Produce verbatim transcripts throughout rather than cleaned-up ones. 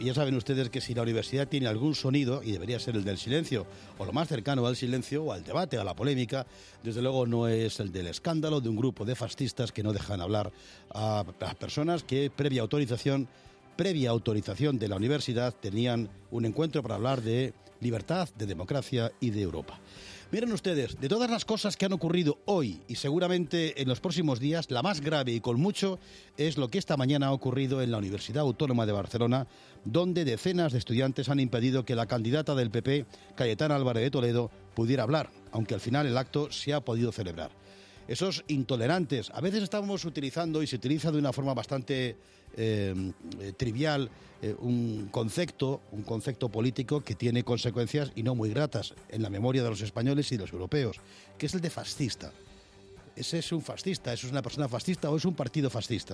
Y ya saben ustedes que si la universidad tiene algún sonido, y debería ser el del silencio, o lo más cercano al silencio, o al debate, a la polémica, desde luego no es el del escándalo de un grupo de fascistas que no dejan hablar a las personas que previa autorización, previa autorización de la universidad tenían un encuentro para hablar de libertad, de democracia y de Europa. Miren ustedes, de todas las cosas que han ocurrido hoy y seguramente en los próximos días, la más grave y con mucho es lo que esta mañana ha ocurrido en la Universidad Autónoma de Barcelona, donde decenas de estudiantes han impedido que la candidata del P P, Cayetana Álvarez de Toledo, pudiera hablar, aunque al final el acto se ha podido celebrar. Esos intolerantes, a veces estamos utilizando y se utiliza de una forma bastante eh, eh, trivial eh, un concepto, un concepto político que tiene consecuencias y no muy gratas en la memoria de los españoles y de los europeos, que es el de fascista. Ese es un fascista, eso es una persona fascista o es un partido fascista.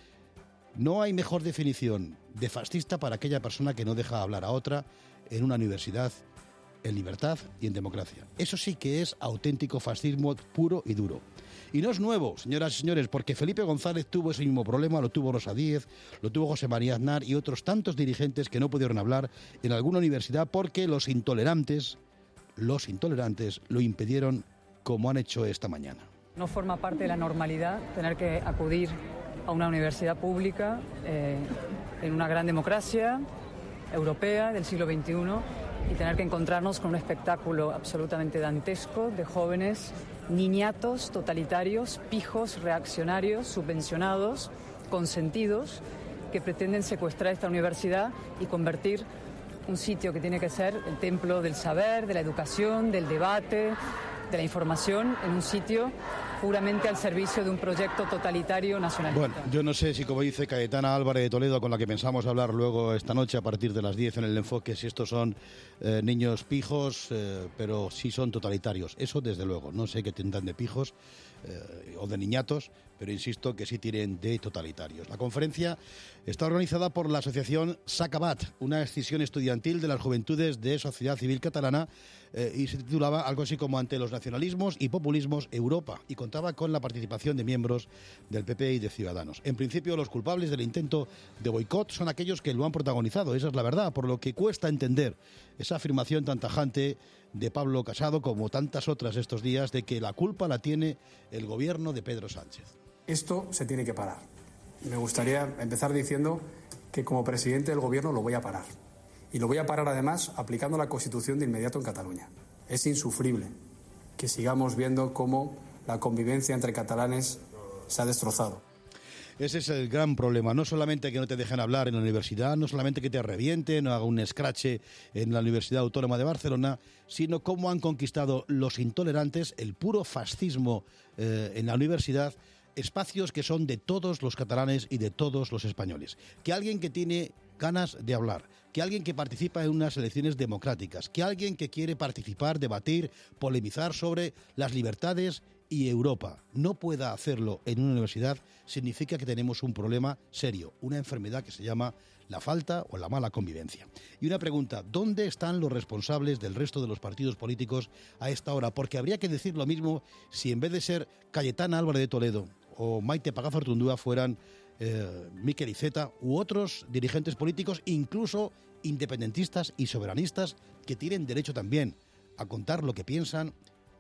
No hay mejor definición de fascista para aquella persona que no deja hablar a otra en una universidad en libertad y en democracia. Eso sí que es auténtico fascismo puro y duro. Y no es nuevo, señoras y señores, porque Felipe González tuvo ese mismo problema, lo tuvo Rosa Díez, lo tuvo José María Aznar y otros tantos dirigentes que no pudieron hablar en alguna universidad porque los intolerantes, los intolerantes lo impidieron como han hecho esta mañana. No forma parte de la normalidad tener que acudir a una universidad pública eh, en una gran democracia europea del siglo veintiuno y tener que encontrarnos con un espectáculo absolutamente dantesco de jóvenes niñatos, totalitarios, pijos, reaccionarios, subvencionados, consentidos, que pretenden secuestrar esta universidad y convertir un sitio que tiene que ser el templo del saber, de la educación, del debate, de la información, en un sitio puramente al servicio de un proyecto totalitario nacionalista. Bueno, yo no sé si, como dice Cayetana Álvarez de Toledo, con la que pensamos hablar luego esta noche a partir de las diez en el enfoque, si estos son eh, niños pijos, eh, pero sí son totalitarios. Eso desde luego, no sé qué tendrán de pijos eh, o de niñatos, pero insisto que sí tienen de totalitarios. La conferencia está organizada por la asociación Sacabat, una escisión estudiantil de las juventudes de Sociedad Civil Catalana, eh, y se titulaba algo así como Ante los nacionalismos y populismos Europa, y contaba con la participación de miembros del P P y de Ciudadanos. En principio, los culpables del intento de boicot son aquellos que lo han protagonizado, esa es la verdad, por lo que cuesta entender esa afirmación tan tajante de Pablo Casado, como tantas otras estos días, de que la culpa la tiene el gobierno de Pedro Sánchez. Esto se tiene que parar. Me gustaría empezar diciendo que como presidente del gobierno lo voy a parar. Y lo voy a parar además aplicando la Constitución de inmediato en Cataluña. Es insufrible que sigamos viendo cómo la convivencia entre catalanes se ha destrozado. Ese es el gran problema, no solamente que no te dejen hablar en la universidad, no solamente que te revienten o haga un escrache en la Universidad Autónoma de Barcelona, sino cómo han conquistado los intolerantes, el puro fascismo eh, en la universidad, espacios que son de todos los catalanes y de todos los españoles. Que alguien que tiene ganas de hablar, que alguien que participa en unas elecciones democráticas, que alguien que quiere participar, debatir, polemizar sobre las libertades y Europa no pueda hacerlo en una universidad, significa que tenemos un problema serio, una enfermedad que se llama la falta o la mala convivencia. Y una pregunta, ¿dónde están los responsables del resto de los partidos políticos a esta hora? Porque habría que decir lo mismo si en vez de ser Cayetana Álvarez de Toledo o Maite Pagazaurtundúa fueran eh, Miquel Iceta u otros dirigentes políticos, incluso independentistas y soberanistas, que tienen derecho también a contar lo que piensan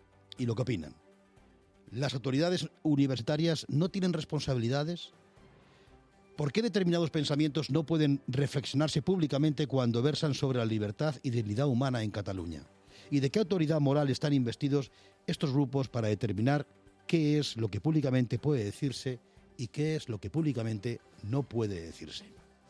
y lo que opinan. ¿Las autoridades universitarias no tienen responsabilidades? ¿Por qué determinados pensamientos no pueden reflexionarse públicamente cuando versan sobre la libertad y dignidad humana en Cataluña? ¿Y de qué autoridad moral están investidos estos grupos para determinar qué es lo que públicamente puede decirse y qué es lo que públicamente no puede decirse?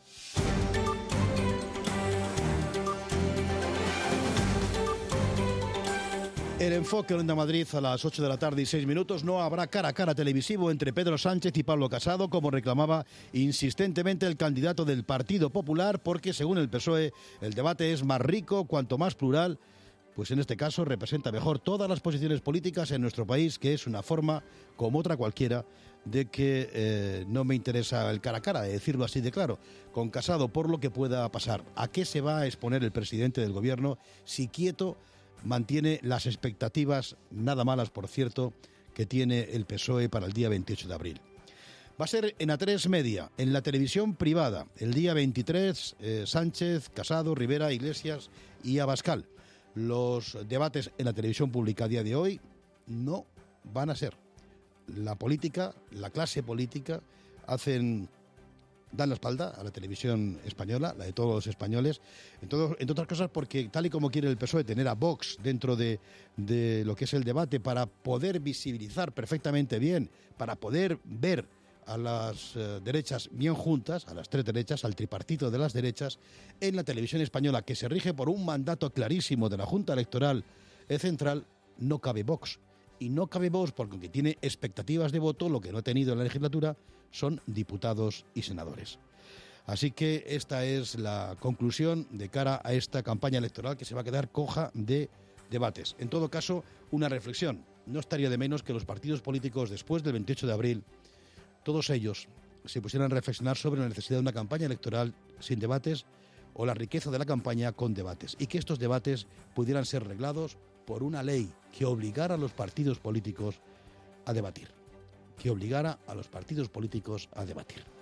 El enfoque en Onda Madrid a las ocho de la tarde y seis minutos. No habrá cara a cara televisivo entre Pedro Sánchez y Pablo Casado, como reclamaba insistentemente el candidato del Partido Popular, porque según el P S O E el debate es más rico cuanto más plural, pues en este caso representa mejor todas las posiciones políticas en nuestro país, que es una forma, como otra cualquiera, de que eh, no me interesa el cara a cara, de decirlo así de claro, con Casado por lo que pueda pasar. ¿A qué se va a exponer el presidente del gobierno si quieto mantiene las expectativas, nada malas por cierto, que tiene el P S O E para el día veintiocho de abril? Va a ser en A tres Media, en la televisión privada, el día veintitrés, eh, Sánchez, Casado, Rivera, Iglesias y Abascal. Los debates en la televisión pública a día de hoy no van a ser. La política, la clase política, hacen... dan la espalda a la televisión española, la de todos los españoles, en todo, entre otras cosas porque tal y como quiere el P S O E tener a Vox dentro de, de lo que es el debate para poder visibilizar perfectamente bien, para poder ver a las eh, derechas bien juntas, a las tres derechas, al tripartito de las derechas, en la televisión española, que se rige por un mandato clarísimo de la Junta Electoral Central, no cabe Vox. Y no cabe Vox porque aunque tiene expectativas de voto, lo que no ha tenido en la legislatura son diputados y senadores. Así que esta es la conclusión de cara a esta campaña electoral que se va a quedar coja de debates. En todo caso, una reflexión. No estaría de menos que los partidos políticos después del veintiocho de abril, todos ellos se pusieran a reflexionar sobre la necesidad de una campaña electoral sin debates o la riqueza de la campaña con debates, y que estos debates pudieran ser reglados por una ley que obligara a los partidos políticos a debatir, que obligara a los partidos políticos a debatir.